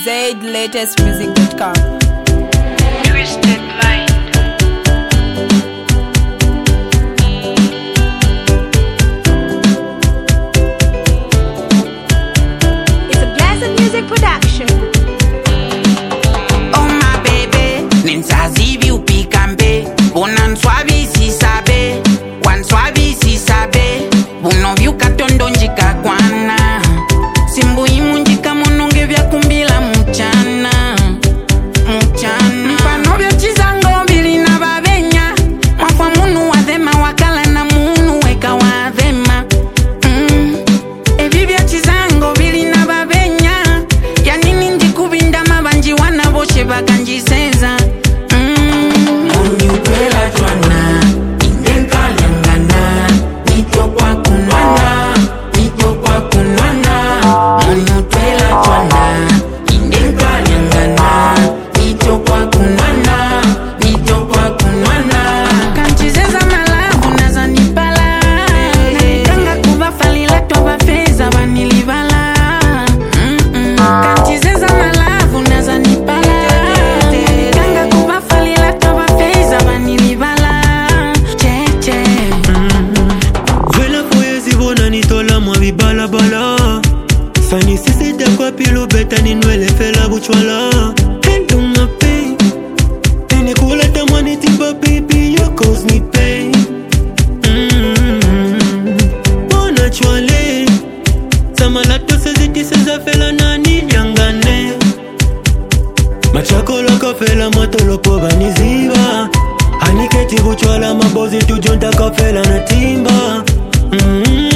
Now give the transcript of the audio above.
ZLatestmusic.com. Twisted Mind. It's a Blessed Music production. Oh my baby, ninsazivi upikambe, bonan swabi si sabe, wan swabi si sabe, buno vyuka tondo njika kwana, simbu imu njika mononge vya kumbila mchana, mpano vya chizango vili na babenya, mwafwa munu wadhema wakala na munu weka wadhema, evi vya chizango vili na babenya, ya nini njikubinda mabanji wana boshe bakanjiseza. Monyupela chwana, indenka yangana, nito kwa kunwana, nito kwa kunwana. Monyupela chwana, indenka yangana, nito kwa kunwana, nito kwa kunwana. Kanchizeza malavu naza nipala, nanikanga kuba falila toba feza vanilibala. Kanchizeza malavu naza nipala, nanikanga kuba falila toba feza vanilibala. Cheche. Vela foyezi bona nitola mwa bibala bala. Fani sisi de kwa pilo beta ni nwele fela buchwala. Endo my pain. Eni kuleta mwani timba baby you cause me pain. Bona chwale. Samala to seziti seza fela nani nyangane. Machako loko fela moto lopo baniziba. Aniketi buchwala mabozi tujonta kafela na timba.